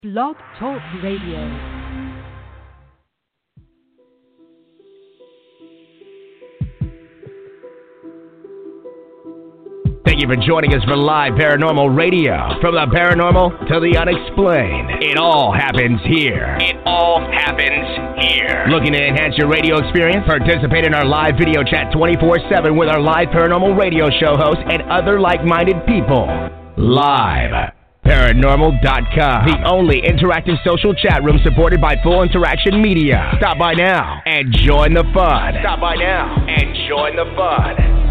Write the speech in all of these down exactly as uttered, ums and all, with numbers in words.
Blog Talk Radio. Thank you for joining us for Live Paranormal Radio. From the paranormal to the unexplained, it all happens here. It all happens here. Looking to enhance your radio experience? Participate in our live video chat twenty-four seven with our Live Paranormal Radio show hosts and other like-minded people. Live Paranormal dot com, the only interactive social chat room supported by Full Interaction Media. Stop by now and join the fun. Stop by now and join the fun.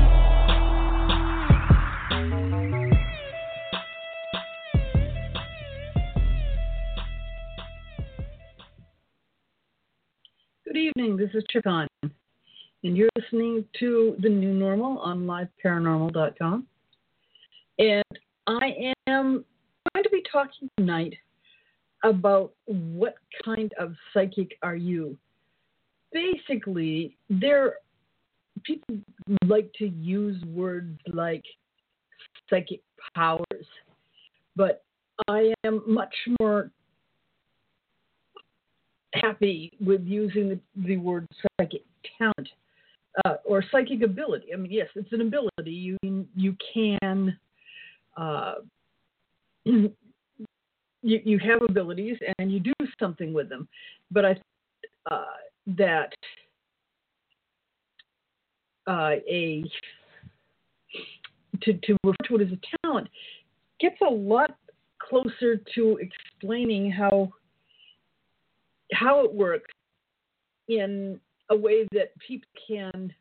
Good evening, this is Chicon, and you're listening to The New Normal on Live Paranormal dot com. And I am going to be talking tonight about what kind of psychic are you. Basically, there people like to use words like psychic powers, but I am much more happy with using the, the word psychic talent uh, or psychic ability. I mean, yes, it's an ability. You you can uh, you you have abilities and you do something with them. But I uh, that uh, a to to refer to it as a talent gets a lot closer to explaining how. how it works in a way that people can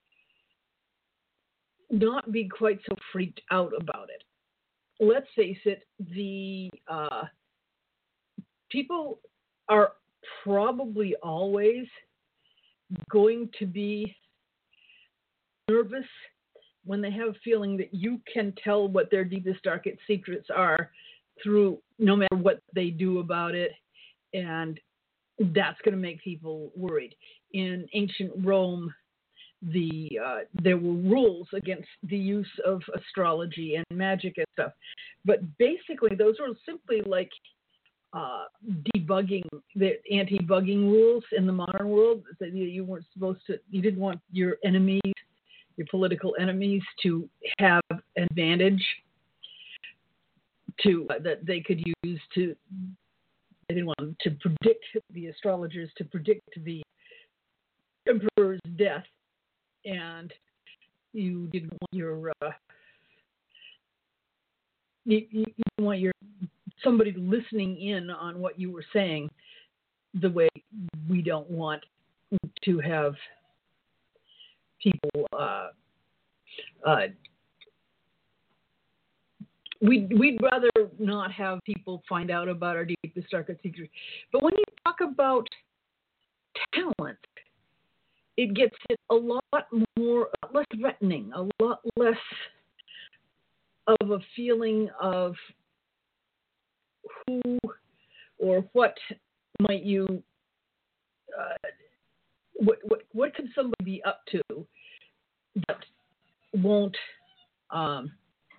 not be quite so freaked out about it. Let's face it, the uh, people are probably always going to be nervous when they have a feeling that you can tell what their deepest, darkest secrets are through no matter what they do about it. And that's going to make people worried. In ancient Rome, the uh, there were rules against the use of astrology and magic and stuff. But basically, those were simply like uh, debugging, the anti-bugging rules in the modern world. That you weren't supposed to, you didn't want your enemies, your political enemies, to have an advantage to uh, that they could use to. They didn't want to predict the astrologers to predict the emperor's death, and you didn't want your uh, you, you didn't want your somebody listening in on what you were saying the way we don't want to have people. Uh, uh, We'd, we'd rather not have people find out about our deepest, darkest secrets. But when you talk about talent, it gets it a lot more, a lot less threatening, a lot less of a feeling of who or what might you, uh, what, what, what could somebody be up to that won't, um,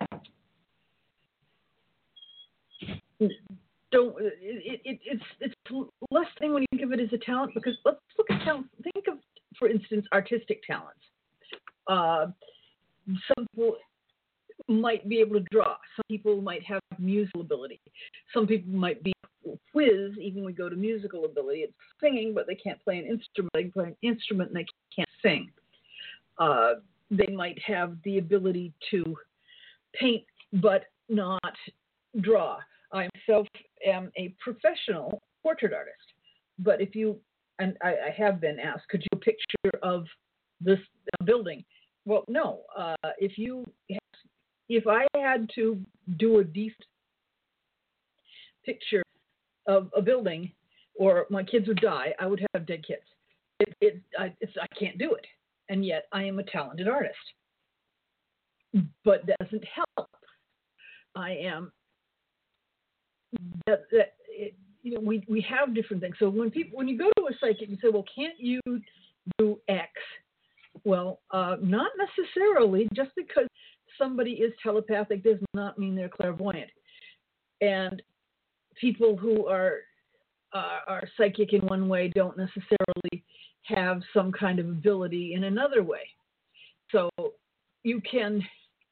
Don't it, it, it's it's less thing when you think of it as a talent, because let's look at talent. Think of, for instance, artistic talents. Uh, some people might be able to draw. Some people might have musical ability. Some people might be whiz. Even when we go to musical ability, it's singing, but they can't play an instrument. They can play an instrument and they can't sing. Uh, they might have the ability to paint, but not draw. I myself am a professional portrait artist, but if you, and I, I have been asked, could you do a picture of this building? Well, no. Uh, if you, if I had to do a decent picture of a building, or my kids would die, I would have dead kids. It, it, I, it's, I can't do it, and yet I am a talented artist. But that doesn't help. I am. That, that it, you know, we, we have different things. So when people when you go to a psychic and say, well, can't you do X? Well, uh, not necessarily. Just because somebody is telepathic does not mean they're clairvoyant. And people who are uh, are psychic in one way don't necessarily have some kind of ability in another way. So you can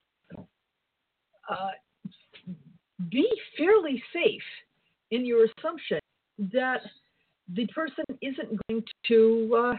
uh, be fairly safe in your assumption that the person isn't going to uh,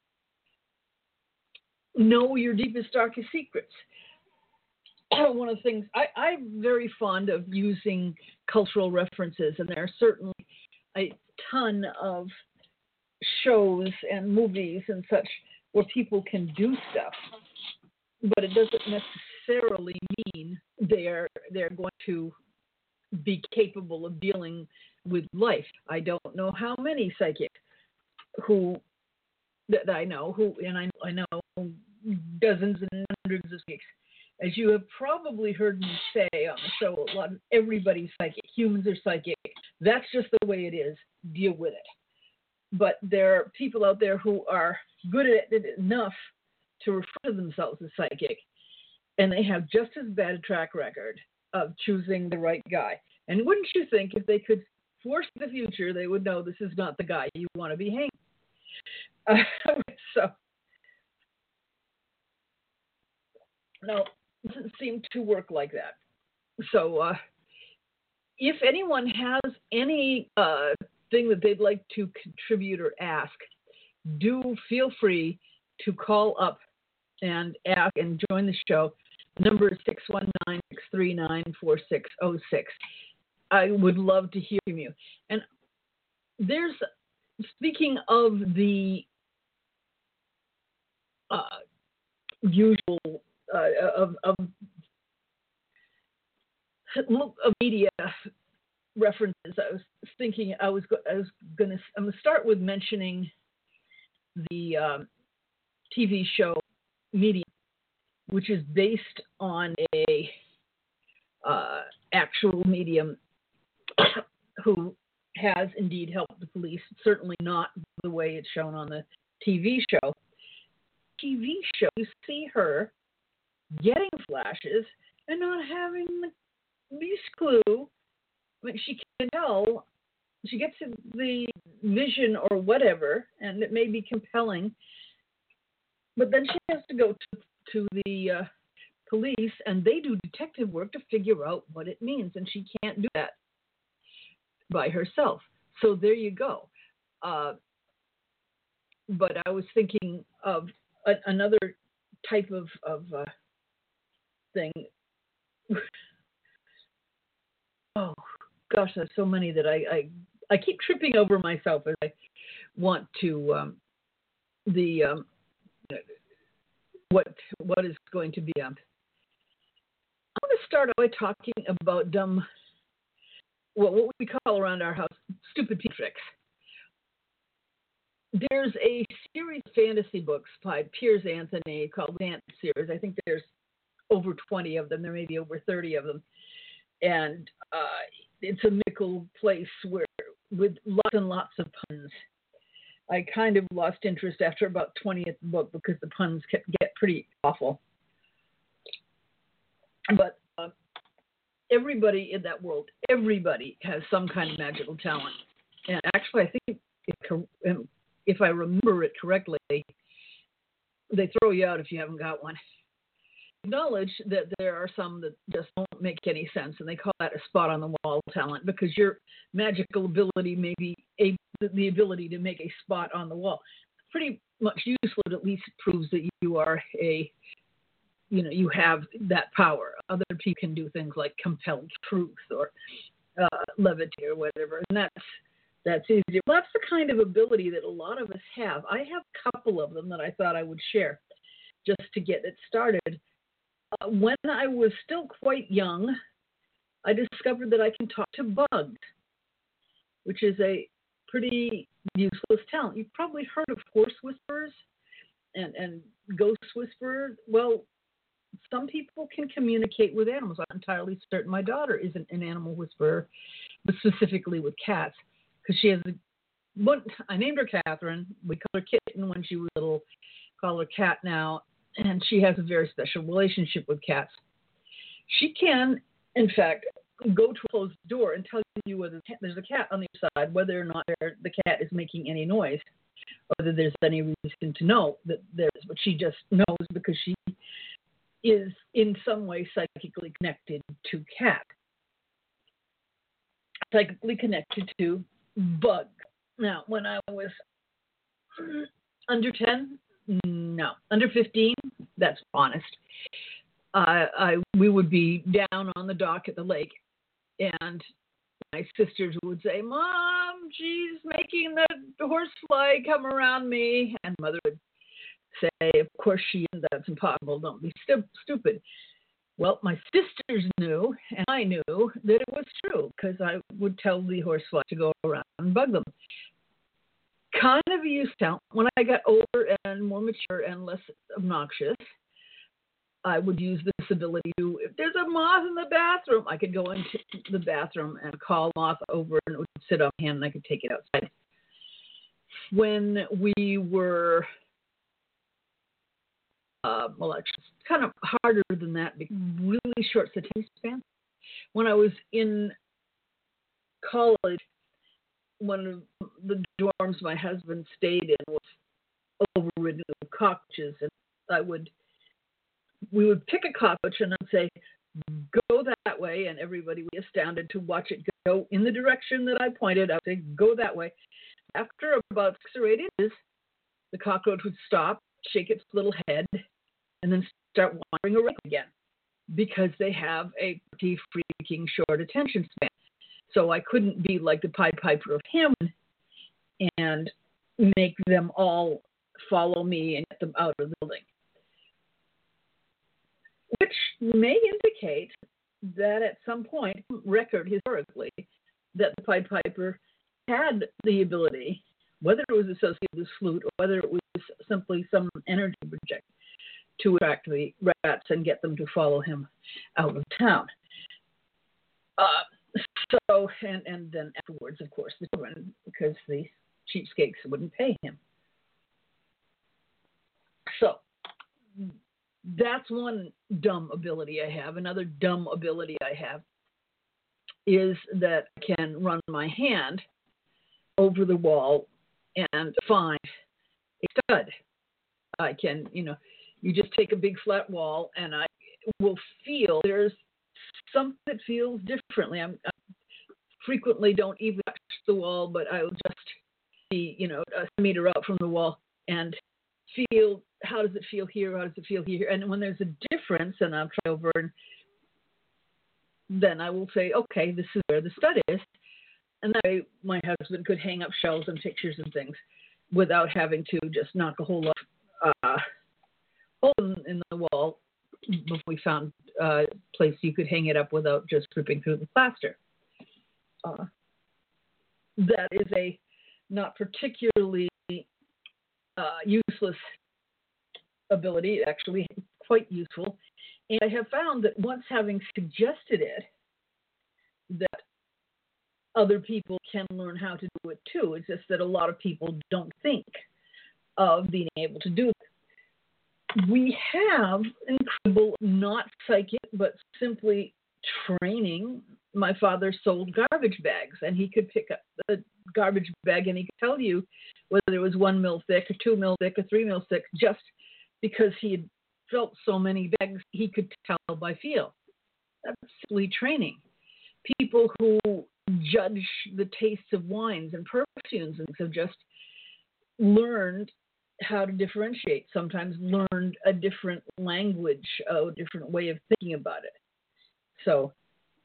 know your deepest, darkest secrets. One of the things, I, I'm very fond of using cultural references, and there are certainly a ton of shows and movies and such where people can do stuff, but it doesn't necessarily mean they're they're going to be capable of dealing with life. I don't know how many psychics who that I know who, and I, I know dozens and hundreds of psychics. As you have probably heard me say on the show, a lot of everybody's psychic. Humans are psychic. That's just the way it is. Deal with it. But there are people out there who are good at it enough to refer to themselves as psychic, and they have just as bad a track record of choosing the right guy. And wouldn't you think if they could force the future, they would know this is not the guy you want to be hanging. Uh, so, no, it doesn't seem to work like that. So, uh, if anyone has any uh, thing that they'd like to contribute or ask, do feel free to call up and ask and join the show. The number is six one nine, six three nine, four six zero six. I would love to hear from you. And there's, speaking of the uh, usual uh, of, of, of media references, I was thinking I was go- I was going to I'm going to start with mentioning the um, T V show Medium, which is based on a uh, actual medium who has indeed helped the police. Certainly not the way it's shown on the T V show. T V show, you see her getting flashes and not having the least clue. I mean, she can tell, she gets the vision or whatever, and it may be compelling, but then she has to go to, to the uh, police, and they do detective work to figure out what it means, and she can't do that by herself. So there you go. Uh, but I was thinking of a, another type of, of uh, thing. Oh, gosh, there's so many that I, I, I keep tripping over myself as I want to um, the um, what what is going to be. Um, I'm going to start out by talking about dumb, well, what we call around our house, stupid tricks. There's a series of fantasy books by Piers Anthony called the Ant series. I think there's over twenty of them. There may be over thirty of them. And uh, it's a mythical place where, with lots and lots of puns. I kind of lost interest after about twentieth book because the puns kept, get pretty awful. But uh, everybody in that world, everybody has some kind of magical talent. And actually, I think if, if I remember it correctly, they throw you out if you haven't got one. Acknowledge that there are some that just don't make any sense, and they call that a spot on the wall talent, because your magical ability may be a, the ability to make a spot on the wall. Pretty much useless, but at least proves that you are a, you know, you have that power. Other people can do things like compel truth or uh, levitate or whatever, and that's that's easier. That's the kind of ability that a lot of us have. I have a couple of them that I thought I would share just to get it started. Uh, when I was still quite young, I discovered that I can talk to bugs, which is a pretty useless talent. You've probably heard of horse whisperers and, and ghost whisperers. Well, some people can communicate with animals. I'm entirely certain my daughter isn't an animal whisperer, but specifically with cats, because she has a, one, I named her Catherine. We call her Kitten when she was little, call her Cat now. And she has a very special relationship with cats. She can, in fact, go to a closed door and tell you whether there's a cat on the other side, whether or not the cat is making any noise, or whether there's any reason to know that there's, but she just knows because she is in some way psychically connected to cat. Psychically connected to bug. Now, when I was under ten, no. Under fifteen, that's honest. Uh, I we would be down on the dock at the lake, and my sisters would say, "Mom, she's making the horsefly come around me," and Mother would say, "Of course she is. That's impossible. Don't be stu- stupid." Well, my sisters knew, and I knew that it was true because I would tell the horsefly to go around and bug them. Kind of used to. When I got older and more mature and less obnoxious, I would use this ability to, if there's a moth in the bathroom, I could go into the bathroom and call moth over, and it would sit on my hand and I could take it outside. When we were, uh, well, actually, it's kind of harder than that because really short attention span. When I was in college, one of the dorms my husband stayed in was overridden with cockroaches, and I would, we would pick a cockroach and I'd say, "Go that way," and everybody would be astounded to watch it go in the direction that I pointed. I would say, "Go that way." After about six or eight inches, the cockroach would stop, shake its little head, and then start wandering around again because they have a pretty freaking short attention span. So I couldn't be like the Pied Piper of Hamelin and make them all follow me and get them out of the building. Which may indicate that at some point, record historically, that the Pied Piper had the ability, whether it was associated with flute or whether it was simply some energy project, to attract the rats and get them to follow him out of town. Uh, so, and, and then afterwards, of course, the children, because the cheapskates wouldn't pay him. So, that's one dumb ability I have. Another dumb ability I have is that I can run my hand over the wall and find a stud. I can, you know, you just take a big flat wall and I will feel there's something that feels differently. I'm, I frequently don't even touch the wall, but I will just be, you know, a meter up from the wall and feel, how does it feel here? How does it feel here? And when there's a difference, and I'll try over, and then I will say, okay, this is where the stud is. And that way my husband could hang up shelves and pictures and things without having to just knock a whole lot of uh, hole in, in the wall before we found a place you could hang it up without just ripping through the plaster. Uh, that is a not particularly uh, useless ability, actually quite useful. And I have found that once having suggested it, that other people can learn how to do it too. It's just that a lot of people don't think of being able to do it. We have incredible, not psychic, but simply training. My father sold garbage bags, and he could pick up the garbage bag and he could tell you whether it was one mil thick or two mil thick or three mil thick, just because he had felt so many bags, he could tell by feel. That's simply training. People who judge the tastes of wines and perfumes and have just learned how to differentiate, sometimes learned a different language, a different way of thinking about it. So,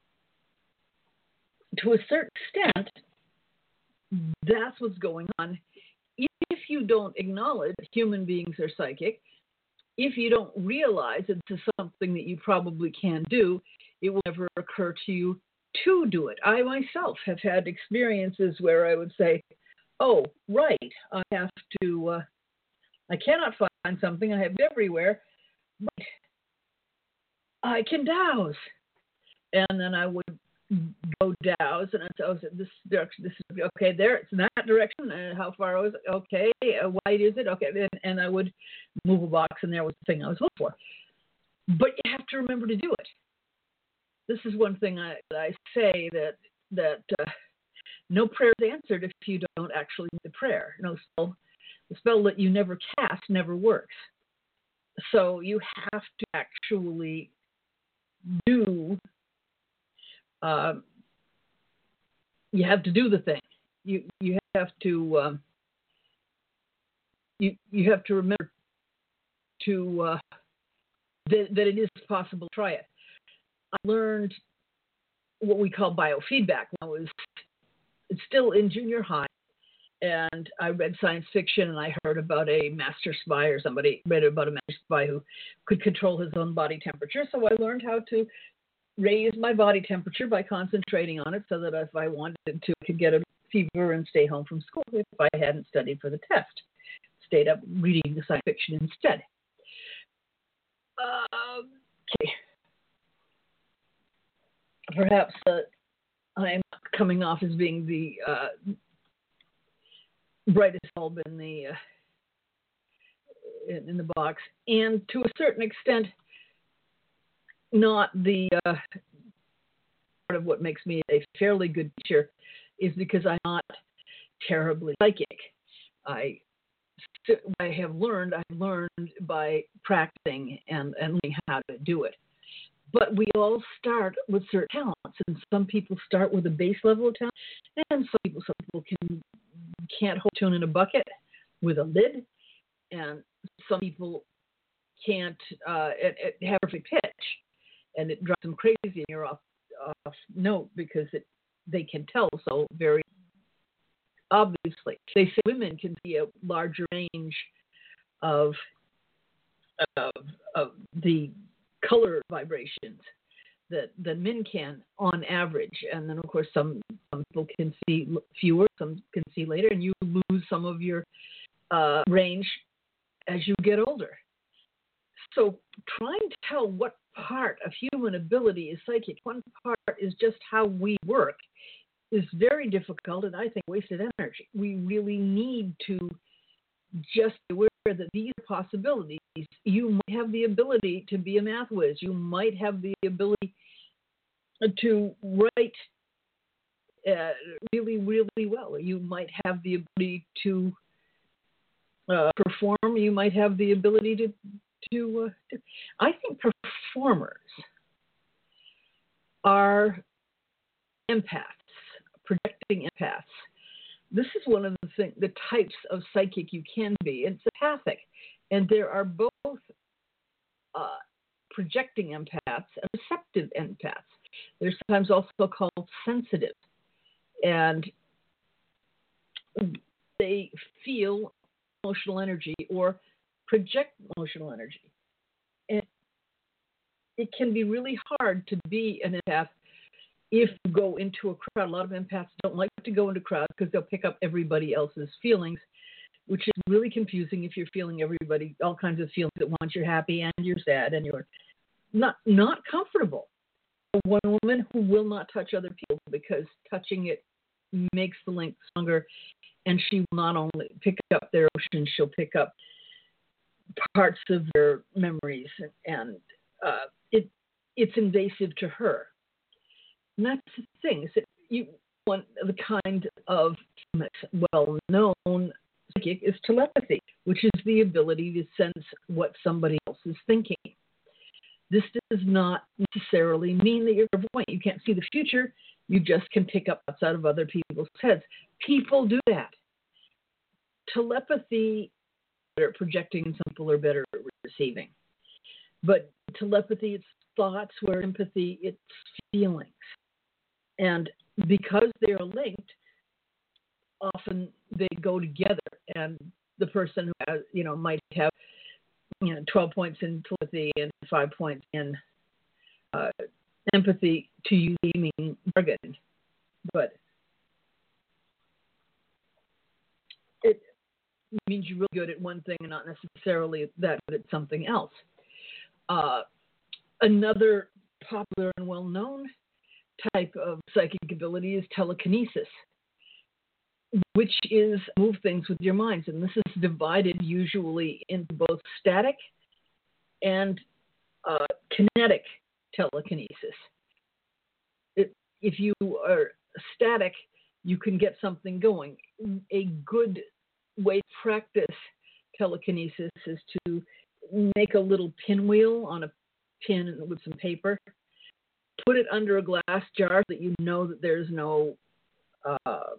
to a certain extent, that's what's going on. If you don't acknowledge that human beings are psychic, if you don't realize that this is something that you probably can do, it will never occur to you to do it. I myself have had experiences where I would say, oh, right, I have to, uh, I cannot find something, I have it everywhere, but I can dowse. And then I would go dowse, and I'd say, oh, this direction, this is, okay, there, it's in that direction, and how far was it? Okay, uh, wide is it? Okay, and, and I would move a box, and there was the thing I was looking for. But you have to remember to do it. this is one thing I, that I say that that uh, no prayer is answered if you don't actually do the prayer. No spell, the spell that you never cast never works. So you have to actually do. Uh, you have to do the thing. You you have to um, you you have to remember to uh, that, that it is possible to try it. I learned what we call biofeedback when I was still in junior high, and I read science fiction, and I heard about a master spy, or somebody read about a master spy who could control his own body temperature. So I learned how to raise my body temperature by concentrating on it, so that if I wanted to, I could get a fever and stay home from school if I hadn't studied for the test. Stayed up reading the science fiction instead. Uh, okay. Perhaps uh, I'm coming off as being the uh, brightest bulb in the uh, in, in the box, and to a certain extent, not the uh, part of what makes me a fairly good teacher is because I'm not terribly psychic. I I have learned I've learned by practicing and, and learning how to do it. But we all start with certain talents, and some people start with a base level of talent, and some people some people can can't hold tune in a bucket with a lid, and some people can't uh, it, it have perfect pitch, and it drives them crazy, and you're off off note because it they can tell so very obviously. They say women can see a larger range of of, of the color vibrations that, that men can on average. And then, of course, some, some people can see fewer, some can see later, and you lose some of your uh, range as you get older. So trying to tell what part of human ability is psychic, one part is just how we work, is very difficult and I think wasted energy. We really need to just be aware that these are possibilities. You might have the ability to be a math whiz. You might have the ability to write uh, really, really well. You might have the ability to uh, perform. You might have the ability to, to, uh, to. I think performers are empaths, projecting empaths. This is one of the thing, the types of psychic you can be. It's empathic, and there are both uh, projecting empaths and receptive empaths. They're sometimes also called sensitive, and they feel emotional energy or project emotional energy. And it can be really hard to be an empath if you go into a crowd. A lot of empaths don't like to go into crowds because they'll pick up everybody else's feelings, which is really confusing if you're feeling everybody, all kinds of feelings at once. You're happy and you're sad and you're not not comfortable. One woman who will not touch other people because touching it makes the link stronger, and she will not only pick up their emotions, she'll pick up parts of their memories, and uh, it it's invasive to her. And that's the thing, is that you want the kind of well-known psychic is telepathy, which is the ability to sense what somebody else is thinking. This does not necessarily mean that you're clairvoyant. You can't see the future. You just can pick up outside of other people's heads. People do that. Telepathy, better at projecting, some people are better at receiving. But telepathy, it's thoughts, where empathy, it's feelings. And because they are linked, often they go together. And the person who has, you know, might have, you know, twelve points in telepathy and five points in uh, empathy, to use the meaning bargain. But it means you're really good at one thing and not necessarily that good at something else. Uh, another popular and well-known type of psychic ability is telekinesis, which is move things with your minds. And this is divided usually into both static and uh, kinetic telekinesis. if you are static, you can get something going. A good way to practice telekinesis is to make a little pinwheel on a pin with some paper, put it under a glass jar so that you know that there's no uh,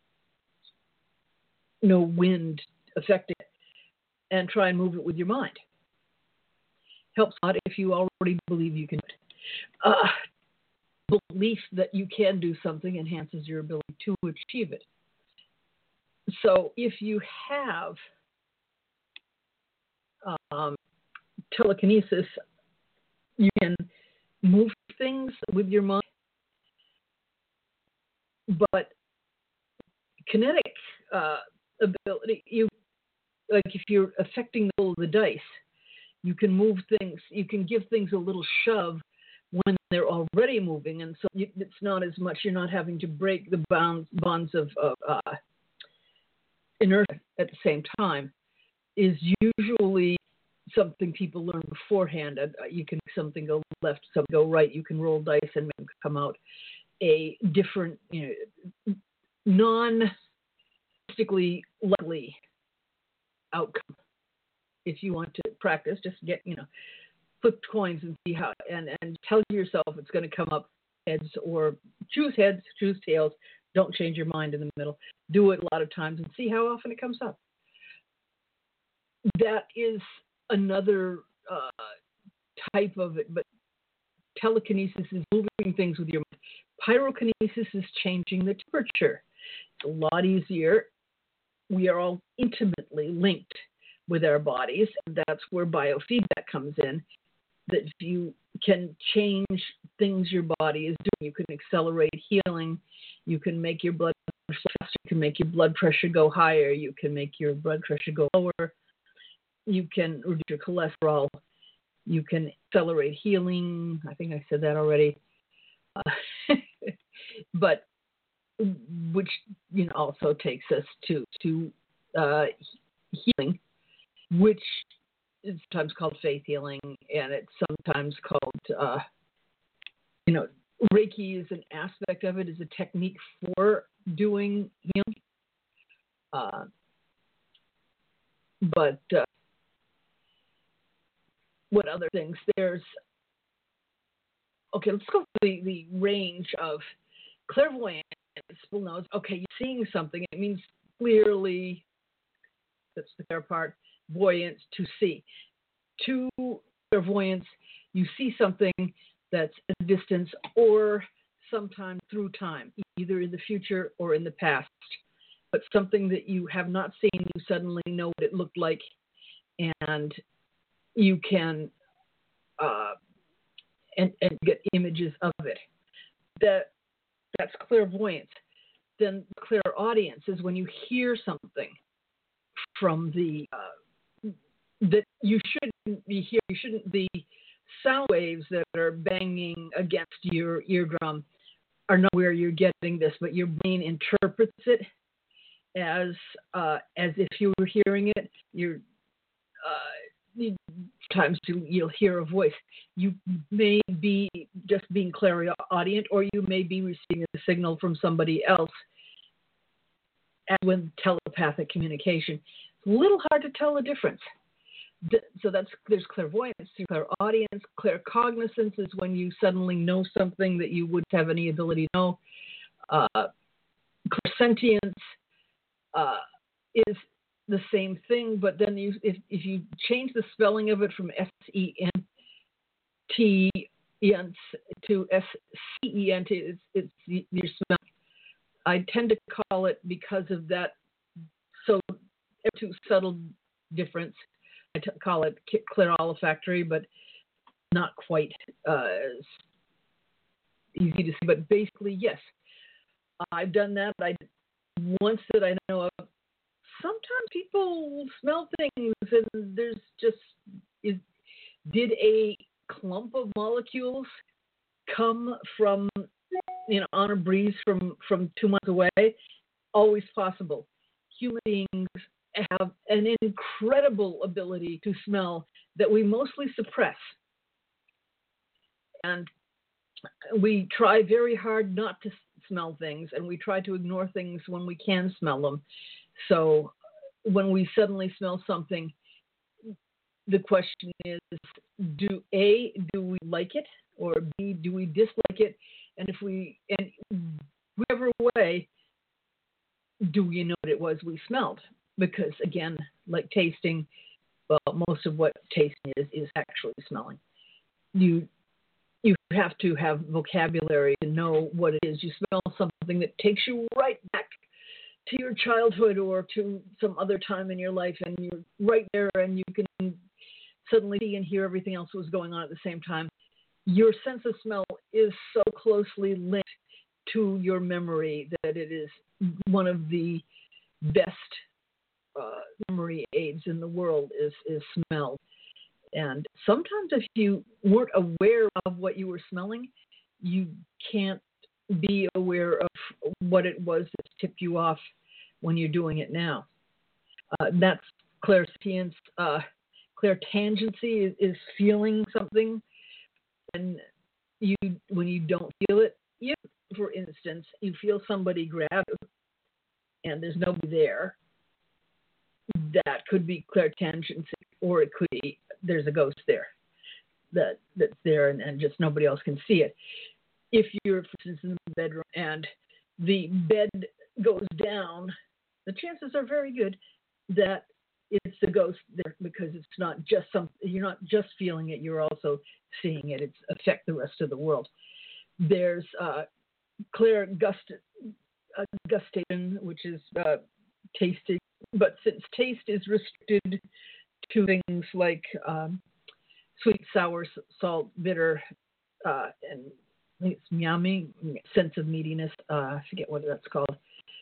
no wind affecting it, and try and move it with your mind. Helps a lot if you already believe you can do it. Uh, belief that you can do something enhances your ability to achieve it. So if you have um, telekinesis, you can move things with your mind, but kinetic uh, ability, you like if you're affecting the roll of the dice, you can move things, you can give things a little shove when they're already moving, and so you, it's not as much, you're not having to break the bounds, bonds of, of uh, inertia at the same time, is usually something people learn beforehand. Uh, you can make something go left, something go right, you can roll dice and make them come out a different, you know, non-statistically likely outcome. If you want to practice, just get, you know, flip coins and see how, and, and tell yourself it's going to come up heads, or choose heads, choose tails. Don't change your mind in the middle. Do it a lot of times and see how often it comes up. That is another uh, type of it, but telekinesis is moving things with your mind. Pyrokinesis is changing the temperature. It's a lot easier. We are all intimately linked with our bodies, and that's where biofeedback comes in. That if you can change things your body is doing, you can accelerate healing, you can make your blood pressure faster, you can make your blood pressure go higher, you can make your blood pressure go lower, you can reduce your cholesterol, you can accelerate healing. I think I said that already. Uh, but which, you know, also takes us to to uh, healing, which is sometimes called faith healing, and it's sometimes called, uh, you know, Reiki is an aspect of it, is a technique for doing healing. Uh, but uh, what other things? There's, okay, let's go to the, the range of clairvoyance. People knows, okay, you're seeing something. It means clearly, that's the fair part, voyance, to see. To clairvoyance, you see something that's at a distance or sometime through time, either in the future or in the past. But something that you have not seen, you suddenly know what it looked like, and you can uh, and, and get images of it. That that's clairvoyance. Then clairaudience is when you hear something from the uh, that you shouldn't be hearing. You shouldn't be sound waves that are banging against your eardrum are not where you're getting this, but your brain interprets it as uh, as if you were hearing it. You're uh, times you, you'll hear a voice. You may be just being clairaudient, or you may be receiving a signal from somebody else. As with telepathic communication, it's a little hard to tell the difference. So that's there's clairvoyance, clairaudience, claircognizance is when you suddenly know something that you wouldn't have any ability to know. Uh, clairsentience uh, is the same thing, but then you, if, if you change the spelling of it from S E N T E N to S C E N T, it's, it's your spelling. I tend to call it, because of that so too subtle difference, I t- call it clairolfactory, but not quite uh, easy to see. But basically, yes, I've done that. I once that I know of. Sometimes people smell things, and there's just is, did a clump of molecules come from, you know, on a breeze from, from two months away? Always possible. Human beings have an incredible ability to smell that we mostly suppress. And we try very hard not to smell things, and we try to ignore things when we can smell them. So when we suddenly smell something, the question is, do A, do we like it, or B, do we dislike it? And if we, and whichever way, do we know what it was we smelled? Because again, like tasting, well, most of what tasting is is actually smelling. You you have to have vocabulary to know what it is. You smell something that takes you right back to your childhood or to some other time in your life, and you're right there, and you can suddenly see and hear everything else that was going on at the same time. Your sense of smell is so closely linked to your memory that it is one of the best uh, memory aids in the world is, is smell. And sometimes if you weren't aware of what you were smelling, you can't be aware of what it was that tipped you off when you're doing it now. Uh, that's clairsentience. Uh, clairtangency is, is feeling something, and you when you don't feel it, you, for instance, you feel somebody grab you, and there's nobody there. That could be clairtangency, or it could be there's a ghost there that that's there, and, and just nobody else can see it. If you're, for instance, in the bedroom and the bed goes down, the chances are very good that it's the ghost there, because it's not just some. You're not just feeling it; you're also seeing it. It's affect the rest of the world. There's uh, clairgustation, which is uh, tasting, but since taste is restricted to things like um, sweet, sour, salt, bitter, uh, and I think it's yummy, sense of meatiness. Uh, I forget what that's called.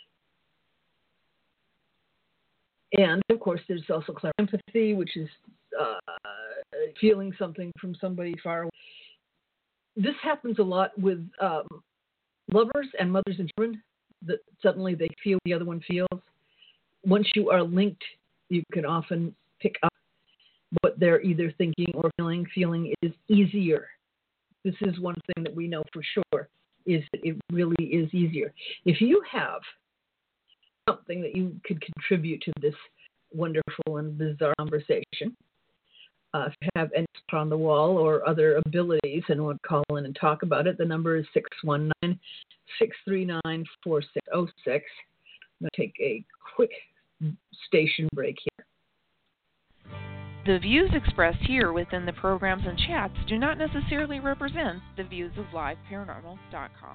And of course, there's also clairempathy, which is uh, feeling something from somebody far away. This happens a lot with um, lovers and mothers and children, that suddenly they feel the other one feels. Once you are linked, you can often pick up what they're either thinking or feeling. Feeling is easier. This is one thing that we know for sure, is that it really is easier. If you have something that you could contribute to this wonderful and bizarre conversation, uh, if you have any on the wall or other abilities and want to call in and talk about it, the number is six one nine, six three nine, four six zero six. I'm going to take a quick station break here. The views expressed here within the programs and chats do not necessarily represent the views of live paranormal dot com.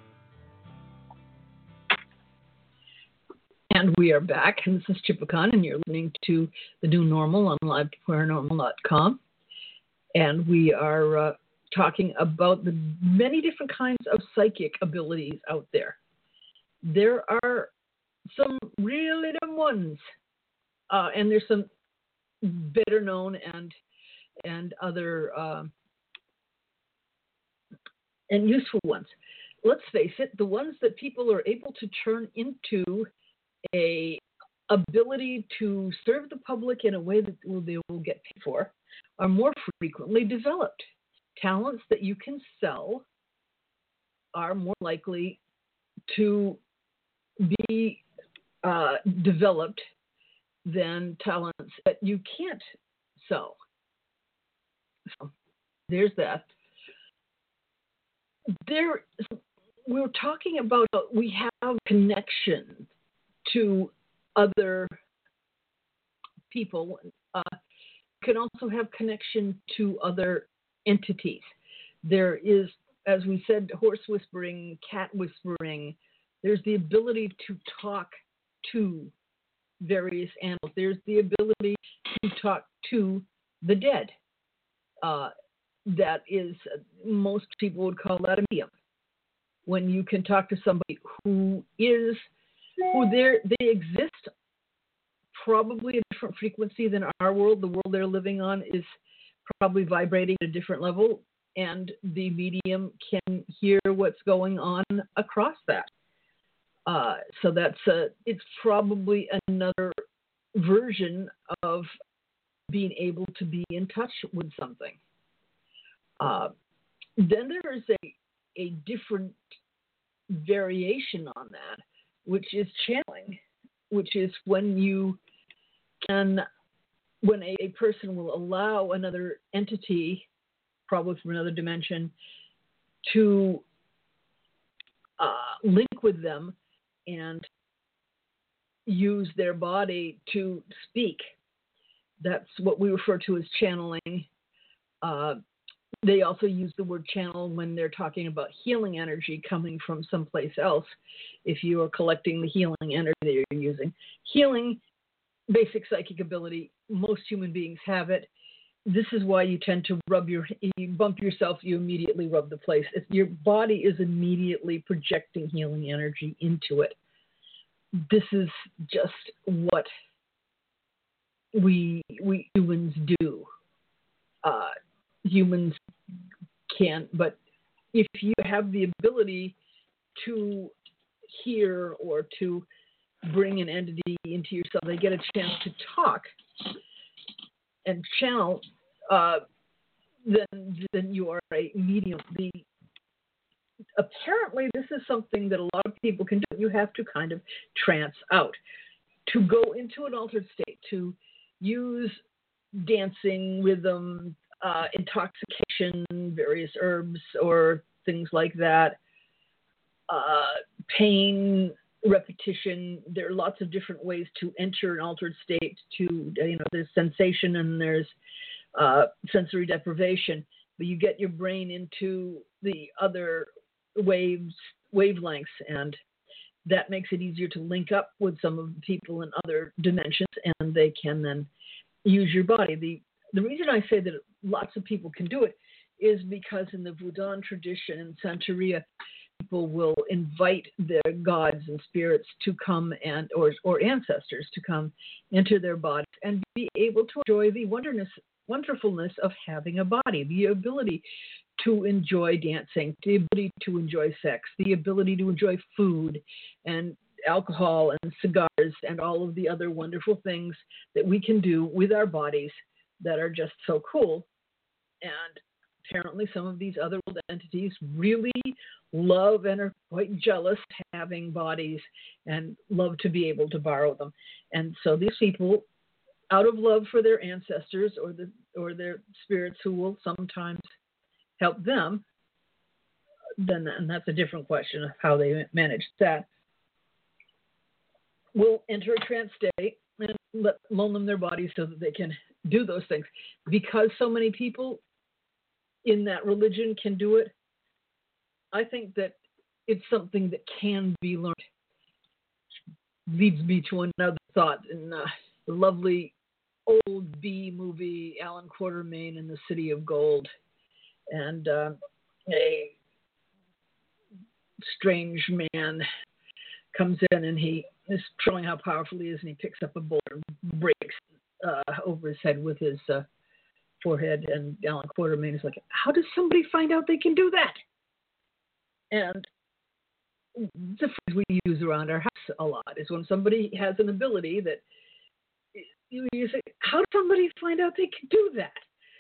And we are back, and this is Chipicon, and you're listening to The New Normal on live paranormal dot com. And we are uh, talking about the many different kinds of psychic abilities out there. There are some really dumb ones, uh, and there's some better known and and other uh, and useful ones. Let's face it, the ones that people are able to turn into a ability to serve the public in a way that they will get paid for are more frequently developed. Talents that you can sell are more likely to be uh, developed than talents that you can't sell. So there's that. There, we're talking about we have connection to other people. Uh, can also have connection to other entities. There is, as we said, horse whispering, cat whispering. There's the ability to talk to various animals. There's the ability to talk to the dead. Uh, that is, most people would call that a medium. When you can talk to somebody who is, who they they exist probably a different frequency than our world. The world they're living on is probably vibrating at a different level, and the medium can hear what's going on across that. Uh, so that's a, it's probably another version of being able to be in touch with something. Uh, then there is a, a different variation on that, which is channeling, which is when you can, when a, a person will allow another entity, probably from another dimension, to uh, link with them and use their body to speak. That's what we refer to as channeling. Uh, they also use the word channel when they're talking about healing energy coming from someplace else. If you are collecting the healing energy that you're using. Healing, basic psychic ability, most human beings have it. This is why you tend to rub your, you bump yourself, you immediately rub the place. If your body is immediately projecting healing energy into it. This is just what we we humans do. Uh, humans can't, but if you have the ability to hear or to bring an entity into yourself, they get a chance to talk and channel, uh, then then you are a medium. The apparently, this is something that a lot of people can do. You have to kind of trance out. To go into an altered state, to use dancing, rhythm, uh, intoxication, various herbs or things like that, uh, pain, repetition. There are lots of different ways to enter an altered state. To, you know, there's sensation and there's uh, sensory deprivation. But you get your brain into the other waves, wavelengths, and that makes it easier to link up with some of the people in other dimensions, and they can then use your body. The the reason I say that lots of people can do it is because in the Vodun tradition in Santeria, people will invite their gods and spirits to come and or or ancestors to come enter their bodies and be able to enjoy the wonderness, wonderfulness of having a body, the ability to enjoy dancing, the ability to enjoy sex, the ability to enjoy food and alcohol and cigars and all of the other wonderful things that we can do with our bodies that are just so cool. And apparently some of these other world entities really love and are quite jealous having bodies and love to be able to borrow them. And so these people, out of love for their ancestors or the or their spirits who will sometimes help them, then and that's a different question of how they manage that, will enter a trance state and let, loan them their bodies so that they can do those things. Because so many people in that religion can do it, I think that it's something that can be learned. Leads me to another thought in uh, the lovely old B movie, Alan Quatermain and the City of Gold. And uh, a strange man comes in and he is showing how powerful he is, and he picks up a boulder and breaks uh, over his head with his uh, forehead. And Alan Quatermain is like, how does somebody find out they can do that? And the phrase we use around our house a lot is when somebody has an ability that you, you say, how does somebody find out they can do that?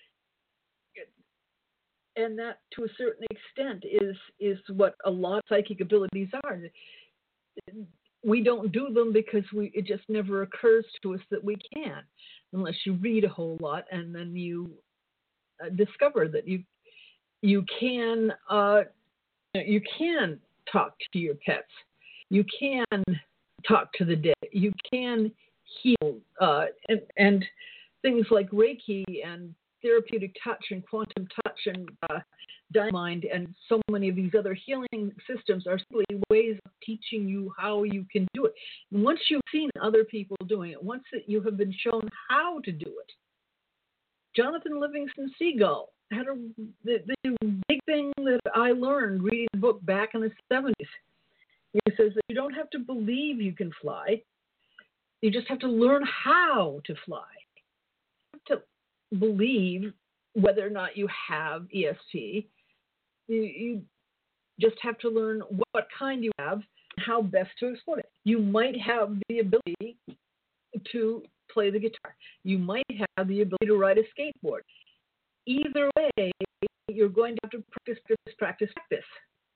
And that, to a certain extent, is is what a lot of psychic abilities are. We don't do them because we it just never occurs to us that we can, unless you read a whole lot and then you uh, discover that you you can uh, you can talk to your pets, you can talk to the dead, you can heal, uh, and and things like Reiki and therapeutic touch and quantum touch and uh, Diamind and so many of these other healing systems are simply ways of teaching you how you can do it. And once you've seen other people doing it, once that you have been shown how to do it, Jonathan Livingston Seagull had a, the, the big thing that I learned reading the book back in the seventies. He says that you don't have to believe you can fly. You just have to learn how to fly. You have to believe whether or not you have E S P. You, you just have to learn what kind you have and how best to exploit it. You might have the ability to play the guitar. You might have the ability to ride a skateboard. Either way, you're going to have to practice, practice, practice, practice.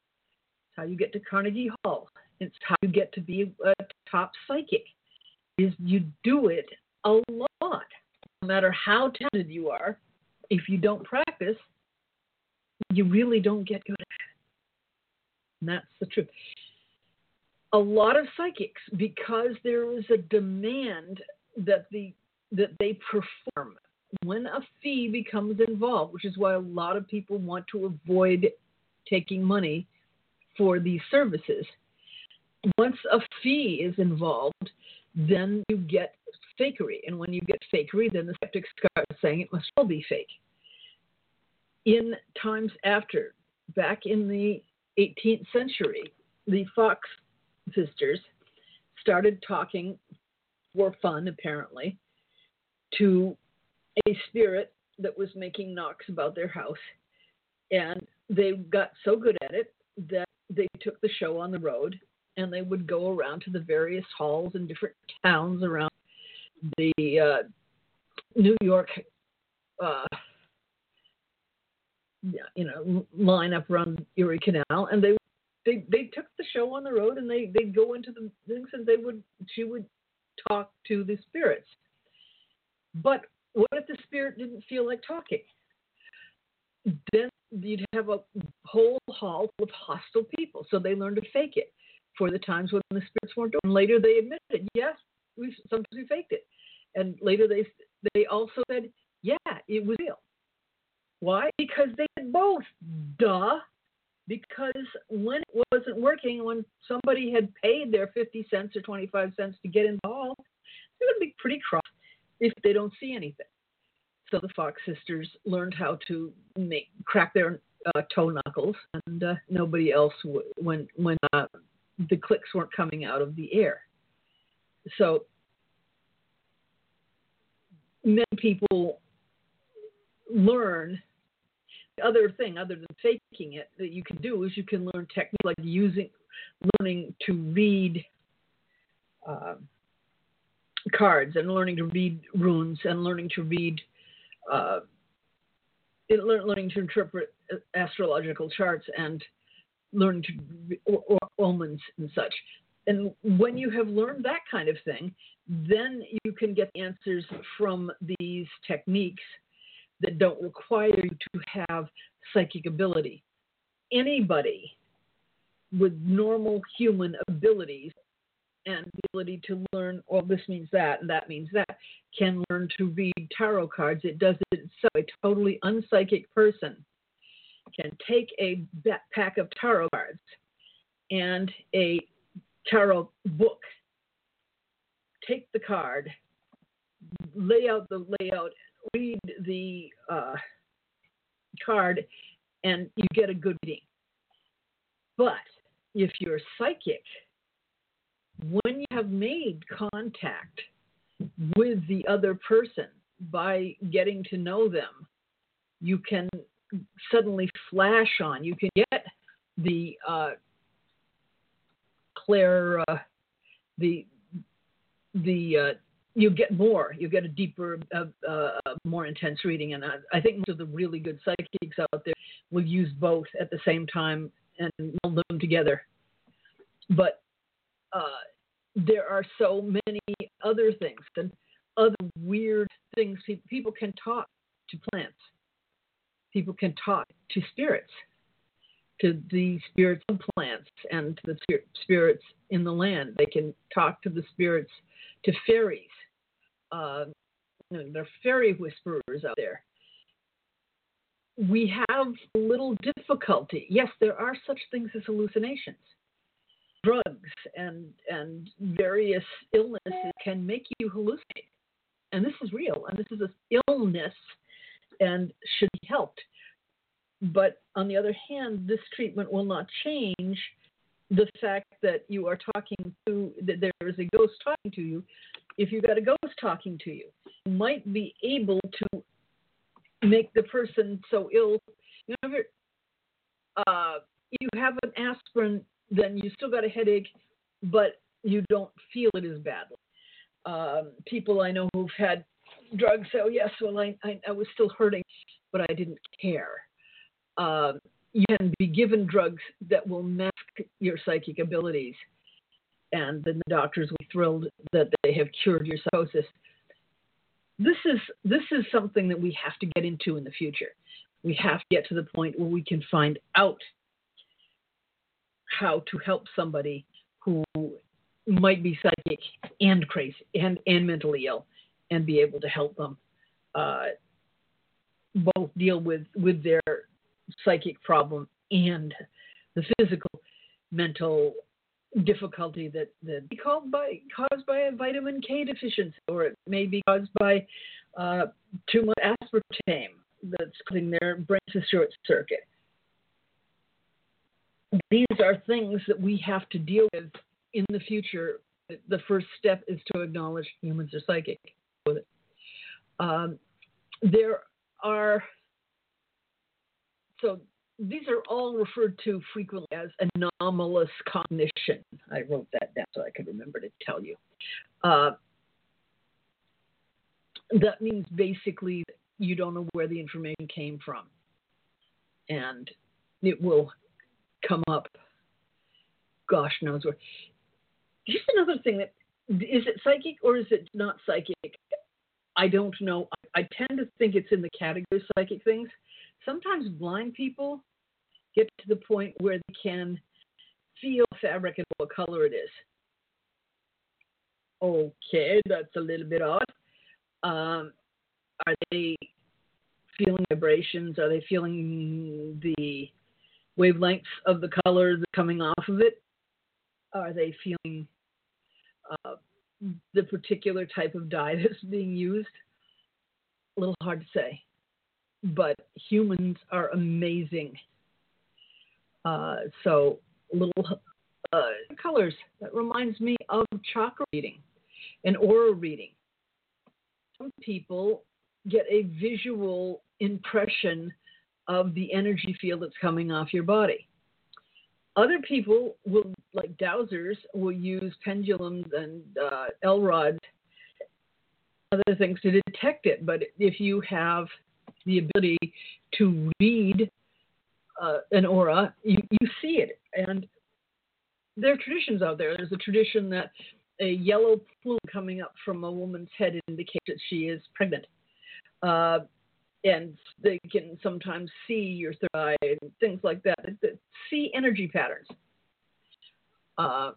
how you get to Carnegie Hall. It's how you get to be a top psychic. Is you do it a lot. No matter how talented you are, if you don't practice, you really don't get good at it. And that's the truth. A lot of psychics, because there is a demand that the that they perform when a fee becomes involved, which is why a lot of people want to avoid taking money for these services. Once a fee is involved, then you get fakery. And when you get fakery, then the skeptics start saying it must all be fake. In times after, back in the eighteenth century, the Fox sisters started talking for fun, apparently, to a spirit that was making knocks about their house. And they got so good at it that they took the show on the road, and they would go around to the various halls in different towns around the uh, New York, uh, you know, line up around Erie Canal, and they they they took the show on the road, and they they'd go into the things, and they would she would talk to the spirits. But what if the spirit didn't feel like talking? Then you'd have a whole hall full of hostile people. So they learned to fake it for the times when the spirits weren't doing. And later they admitted, yes, we sometimes we faked it. And later they they also said, yeah, it was real. Why? Because they did both. Duh. Because when it wasn't working, when somebody had paid their fifty cents or twenty-five cents to get in the hall, they're going to be pretty cross if they don't see anything. So the Fox sisters learned how to make crack their uh, toe knuckles, and uh, nobody else w- when when uh, the clicks weren't coming out of the air. So many people learn. The other thing, other than faking it, that you can do is you can learn techniques like using, learning to read uh, cards, and learning to read runes, and learning to read, uh, learning to interpret astrological charts, and learning to or, or omens and such. And when you have learned that kind of thing, then you can get answers from these techniques that don't require you to have psychic ability. Anybody with normal human abilities and the ability to learn, well, this means that and that means that, can learn to read tarot cards. It does it itself. A totally unpsychic person can take a pack of tarot cards and a tarot book, take the card, lay out the layout, read the uh, card, and you get a good reading. But if you're psychic, when you have made contact with the other person by getting to know them, you can suddenly flash on. You can get the uh, clear, uh, the the uh, you get more. You get a deeper, uh, uh, more intense reading. And I, I think most of the really good psychics out there will use both at the same time and meld them together. But uh, there are so many other things and other weird things. People can talk to plants. People can talk to spirits, to the spirits of plants and to the spirits in the land. They can talk to the spirits, to fairies. Uh, you know, there are fairy whisperers out there. We have a little difficulty. Yes, there are such things as hallucinations. Drugs and and various illnesses can make you hallucinate. And this is real. And this is an illness and should be helped. But on the other hand, this treatment will not change the fact that you are talking to, that there is a ghost talking to you. If you've got a ghost talking to you, you might be able to make the person so ill. You know, if uh, you have an aspirin, then you still got a headache, but you don't feel it as badly. Um, people I know who've had drugs say, oh, yes, well, I, I, I was still hurting, but I didn't care. Um, you can be given drugs that will mask your psychic abilities, and then the doctors will be thrilled that they have cured your psychosis. This is this is something that we have to get into in the future. We have to get to the point where we can find out how to help somebody who might be psychic and crazy and, and mentally ill, and be able to help them uh, both deal with, with their psychic problem and the physical, mental difficulty that that be called by caused by a vitamin K deficiency, or it may be caused by uh, too much aspartame that's causing their brain to short circuit. These are things that we have to deal with in the future. The first step is to acknowledge humans are psychic. With it, um, there are so. These are all referred to frequently as anomalous cognition. I wrote that down so I could remember to tell you. Uh, that means basically you don't know where the information came from. And it will come up, gosh knows where. Here's another thing that, is it psychic or is it not psychic? I don't know. I, I tend to think it's in the category of psychic things. Sometimes blind people get to the point where they can feel fabric and what color it is. Okay, that's a little bit odd. Um, are they feeling vibrations? Are they feeling the wavelengths of the color that's coming off of it? Are they feeling uh, the particular type of dye that's being used? A little hard to say. But humans are amazing. Uh, so little uh, colors. That reminds me of chakra reading and aura reading. Some people get a visual impression of the energy field that's coming off your body. Other people will, like dowsers, will use pendulums and uh, L rods, other things to detect it. But if you have the ability to read uh, an aura, you, you see it. And there are traditions out there. There's a tradition that a yellow plume coming up from a woman's head indicates that she is pregnant. Uh, and they can sometimes see your third eye and things like that. They see energy patterns. Uh,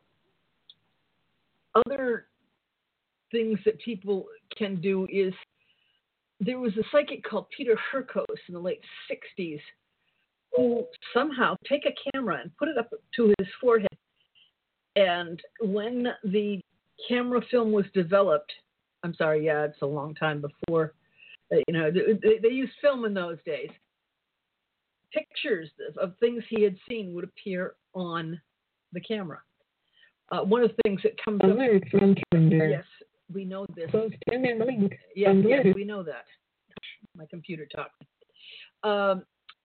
other things that people can do is, there was a psychic called Peter Hurkos in the late sixties who somehow take a camera and put it up to his forehead. And when the camera film was developed, I'm sorry, yeah, it's a long time before, uh, you know, they, they used film in those days. Pictures of things he had seen would appear on the camera. Uh, one of the things that comes up, yes, we know this. Yeah, yes, we know that. My computer talked. Um,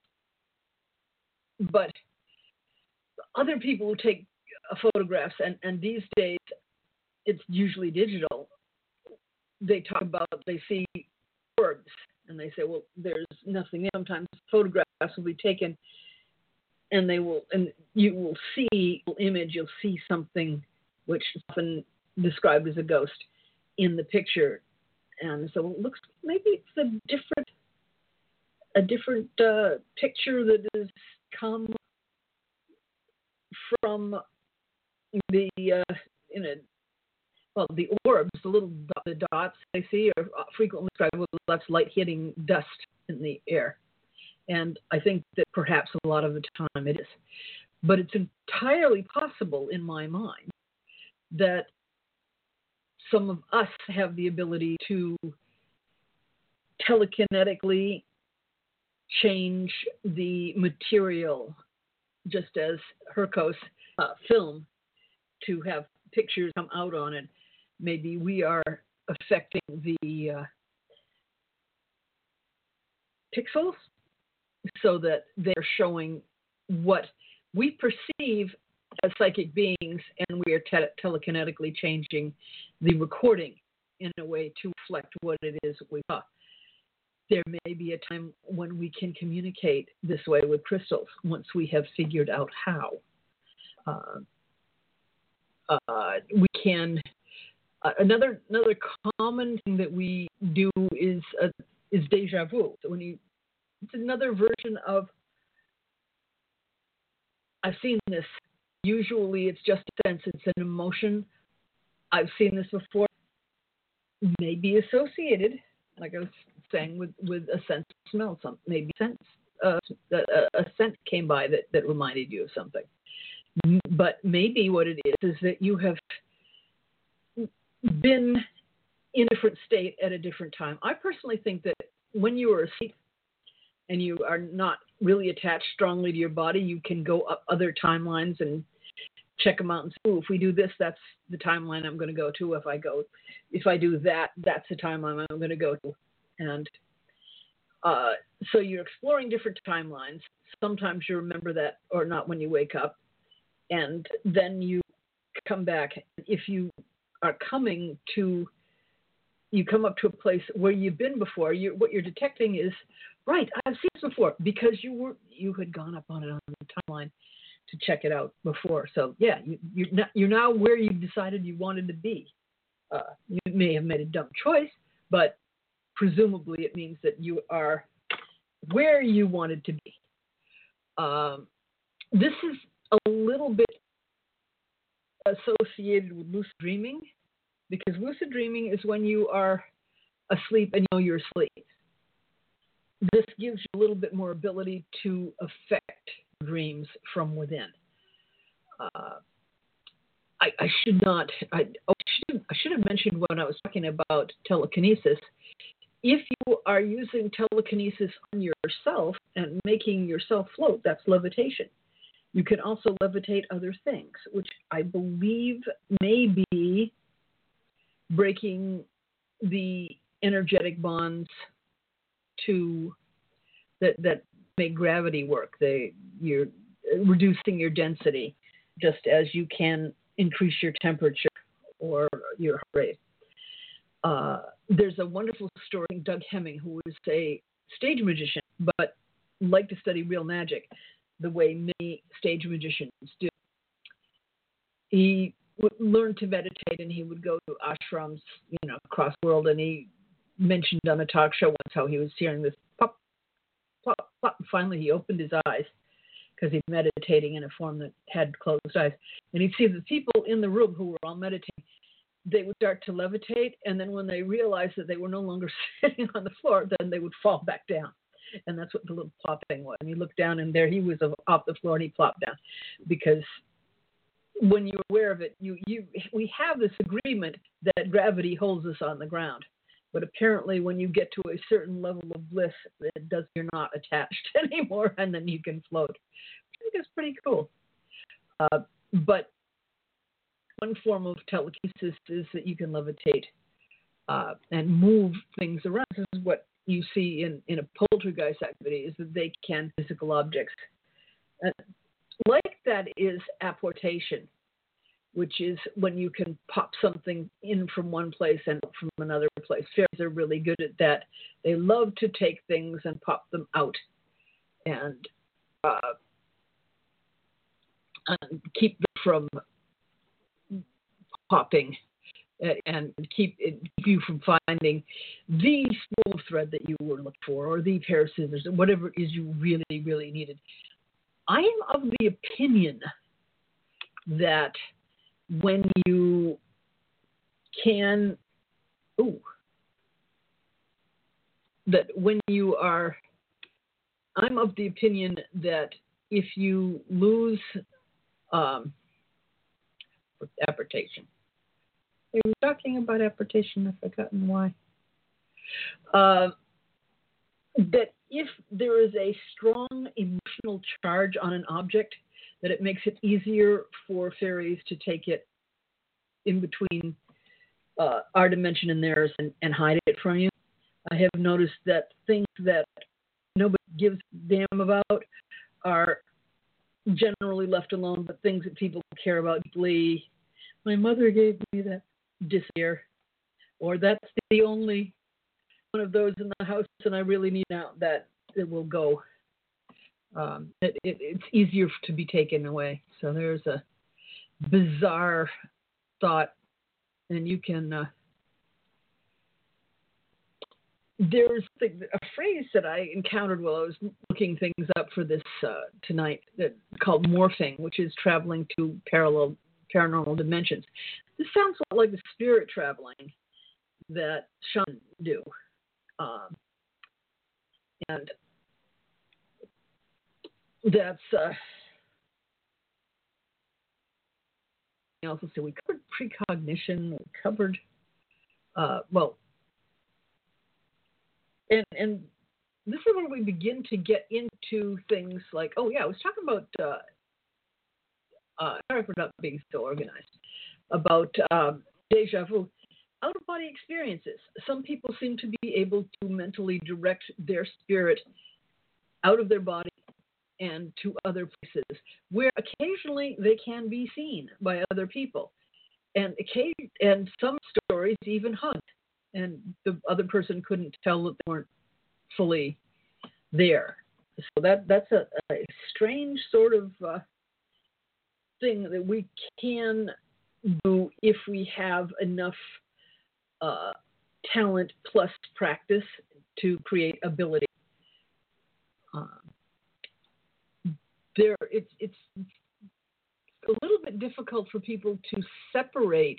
but other people who take photographs, and, and these days it's usually digital, they talk about, they see orbs, and they say, well, there's nothing. Sometimes photographs will be taken, and they will, and you will see an image, you'll see something which is often described as a ghost in the picture. And so it looks, maybe it's a different, a different uh, picture that has come from the, uh, you know, well, the orbs, the little the dots I see are frequently described with less light hitting dust in the air. And I think that perhaps a lot of the time it is. But it's entirely possible in my mind that some of us have the ability to telekinetically change the material, just as Hurkos uh, film, to have pictures come out on it. Maybe we are affecting the uh, pixels so that they're showing what we perceive as psychic beings, and we are te- telekinetically changing the recording in a way to reflect what it is we saw. there may be a time when we can communicate this way with crystals once we have figured out how. Uh, uh, we can. Uh, another another common thing that we do is uh, is déjà vu. So when you, it's another version of, I've seen this. Usually it's just a sense, it's an emotion. I've seen this before. Maybe associated, like I was saying, with, with a sense of smell. Some maybe sense uh, a, a scent came by that, that reminded you of something. But maybe what it is is that you have been in a different state at a different time. I personally think that when you are asleep and you are not really attached strongly to your body, you can go up other timelines and check them out and say, oh, if we do this, that's the timeline I'm going to go to. If I go, if I do that, that's the timeline I'm going to go to. And uh, so you're exploring different timelines. Sometimes you remember that or not when you wake up. And then you come back. If you are coming to, you come up to a place where you've been before, you, what you're detecting is, right, I've seen this before, because you were you had gone up on it on the timeline to check it out before. So yeah, you, you're, not, you're now where you decided you wanted to be. Uh, you may have made a dumb choice, but presumably it means that you are where you wanted to be. Um, this is a little bit associated with lucid dreaming, because lucid dreaming is when you are asleep and you know you're asleep. This gives you a little bit more ability to affect dreams from within. Uh, I, I should not, I, oh, I, should, I should have mentioned when I was talking about telekinesis, if you are using telekinesis on yourself and making yourself float, that's levitation. You can also levitate other things, which I believe may be breaking the energetic bonds to that that make gravity work. They you're reducing your density, just as you can increase your temperature or your heart rate. Uh, there's a wonderful story of Doug Hemming, who was a stage magician, but liked to study real magic the way many stage magicians do. He would learn to meditate, and he would go to ashrams, you know, across the world. And he mentioned on a talk show once how he was hearing this pop, pop, pop. And finally, he opened his eyes because he's meditating in a form that had closed eyes. And he'd see the people in the room who were all meditating. They would start to levitate, and then when they realized that they were no longer sitting on the floor, then they would fall back down. And that's what the little plopping was. And he looked down, and there he was off the floor, and he plopped down. Because when you're aware of it, you, you we have this agreement that gravity holds us on the ground. But apparently when you get to a certain level of bliss, it does, you're not attached anymore, and then you can float. I think it's pretty cool. Uh, but one form of telekinesis is that you can levitate uh, and move things around. This is what you see in, in a poltergeist activity, is that they can physical objects. Uh, like that is apportation, which is when you can pop something in from one place and out from another place. Fairies are really good at that. They love to take things and pop them out and, uh, and keep them from popping and keep, it, keep you from finding the spool of thread that you were looking for, or the pair of scissors, or whatever it is you really, really needed. I am of the opinion that when you can, ooh, that when you are, I'm of the opinion that if you lose um, apportation, we were talking about apportation, I've forgotten why, uh, that if there is a strong emotional charge on an object, that it makes it easier for fairies to take it in between uh, our dimension and theirs and, and hide it from you. I have noticed that things that nobody gives a damn about are generally left alone, but things that people care about deeply, my mother gave me that, disappear. Or that's the only one of those in the house, and I really need out that it will go. Um, it, it, it's easier to be taken away. So there's a bizarre thought, and you can. Uh, there's a phrase that I encountered while I was looking things up for this uh, tonight that called morphing, which is traveling to parallel paranormal dimensions. This sounds a lot like the spirit traveling that shamans do. Um, and that's uh, also so we covered precognition, we covered uh, well, and and this is where we begin to get into things like, oh yeah, I was talking about uh, uh, sorry for not being so organized, about um, deja vu. Out-of-body experiences. Some people seem to be able to mentally direct their spirit out of their body and to other places, where occasionally they can be seen by other people. And occasion, and some stories even hugged, and the other person couldn't tell that they weren't fully there. So that that's a, a strange sort of uh, thing that we can do if we have enough Uh, talent plus practice to create ability. Um, there, it's it's a little bit difficult for people to separate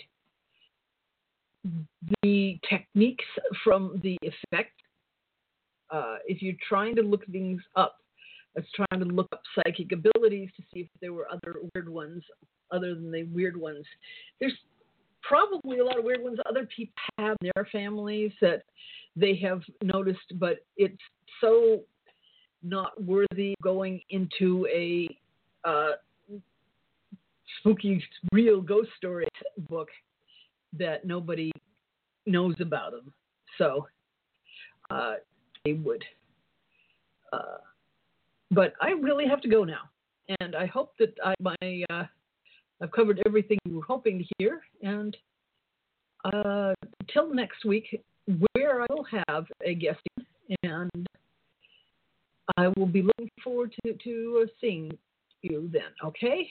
the techniques from the effect. Uh, if you're trying to look things up, it's trying to look up psychic abilities to see if there were other weird ones other than the weird ones. There's probably a lot of weird ones other people have in their families that they have noticed, but it's so not worthy going into a uh, spooky, real ghost stories book that nobody knows about them. So uh, they would. Uh, but I really have to go now, and I hope that I my. Uh, I've covered everything you were hoping to hear, and uh, until next week, where I will have a guest, and I will be looking forward to, to uh, seeing you then, okay?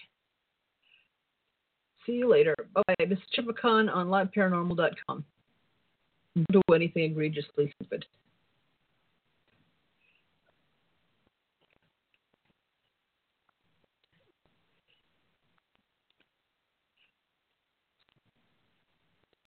See you later. Bye-bye. This is Chipicon on live paranormal dot com. Don't do anything egregiously stupid.